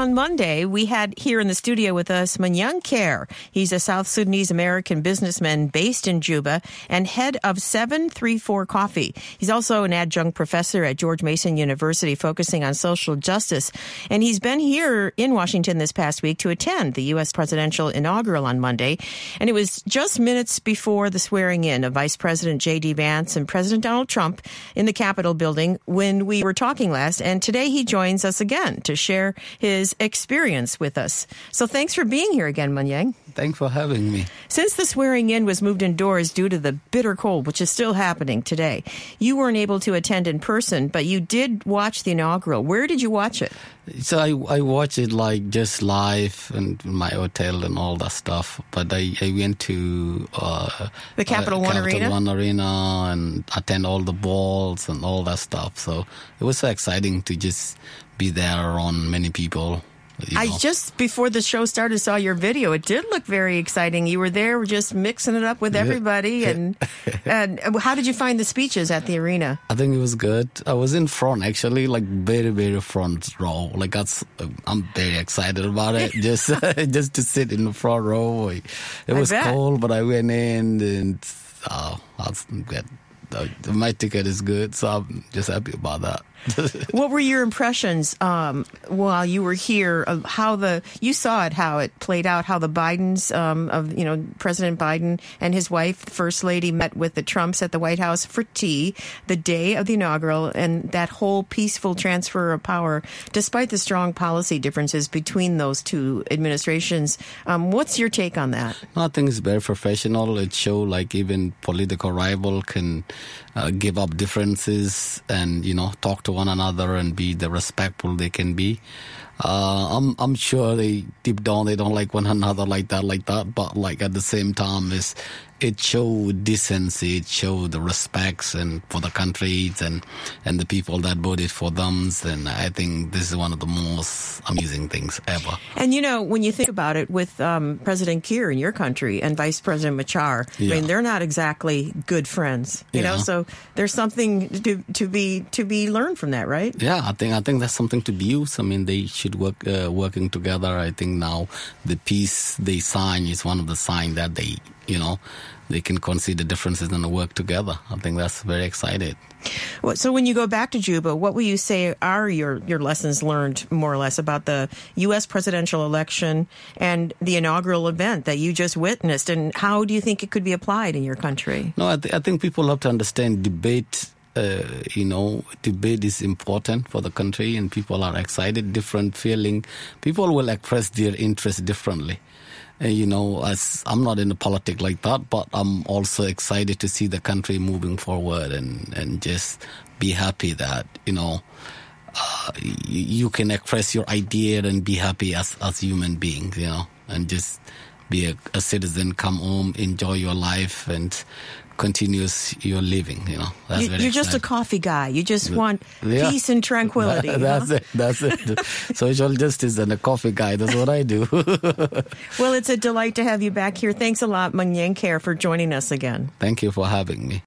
on Monday, we had here in the studio with us Manyang Care. He's a South Sudanese American businessman based in Juba and head of 734 Coffee. He's also an adjunct professor at George Mason University focusing on social justice. And he's been here in Washington this past week to attend the U.S. presidential inaugural on Monday. And it was just minutes before the swearing in of Vice President J.D. Vance and President Donald Trump in the Capitol building when we were talking last. And today he joins us again to share his experience with us. So thanks for being here again, Manyang. Thanks for having me. Since the swearing in was moved indoors due to the bitter cold, which is still happening today, you weren't able to attend in person, but you did watch the inaugural. Where did you watch it? So I watched it like just live in my hotel and all that stuff. But I went to the Capital One Arena? One Arena and attend all the balls and all that stuff. So it was so exciting to just be there around many people. I just, before the show started, saw your video. It did look very exciting. You were there just mixing it up with everybody. And how did you find the speeches at the arena? I think it was good. I was in front, actually, like very, very front row. Like I'm very excited about it. just to sit in the front row. It was cold, but I went in and I was good. My ticket is good, so I'm just happy about that. What were your impressions while you were here of how you saw it, how it played out, how the Bidens President Biden and his wife, the First Lady, met with the Trumps at the White House for tea the day of the inaugural, and that whole peaceful transfer of power, despite the strong policy differences between those two administrations. What's your take on that? I think it's very professional. It shows like even political rival can give up differences and, talk to one another and be the respectful they can be. I'm sure deep down they don't like one another like that, but like at the same time it showed decency, it showed the respects and for the countries and the people that voted for them. And I think this is one of the most amazing things ever. And when you think about it, with President Kiir in your country and Vice President Machar, I mean, they're not exactly good friends, you know. So there's something to be learned from that, right? Yeah, I think that's something to be used. I mean, they should working together. I think now the peace they sign is one of the signs that they can consider differences and work together. I think that's very exciting. Well, so when you go back to Juba, what will you say are your lessons learned, more or less, about the U.S. presidential election and the inaugural event that you just witnessed, and how do you think it could be applied in your country? No, I think people have to understand debate. Debate is important for the country, and people are excited, different feeling. People will express their interest differently. As I'm not in the politics like that, but I'm also excited to see the country moving forward and just be happy that, you can express your idea and be happy as human beings, and just be a citizen, come home, enjoy your life and continues your living, That's You're just a coffee guy. You just want peace and tranquility. That's it. Social justice and a coffee guy. That's what I do. Well, it's a delight to have you back here. Thanks a lot, Manyang Care, for joining us again. Thank you for having me.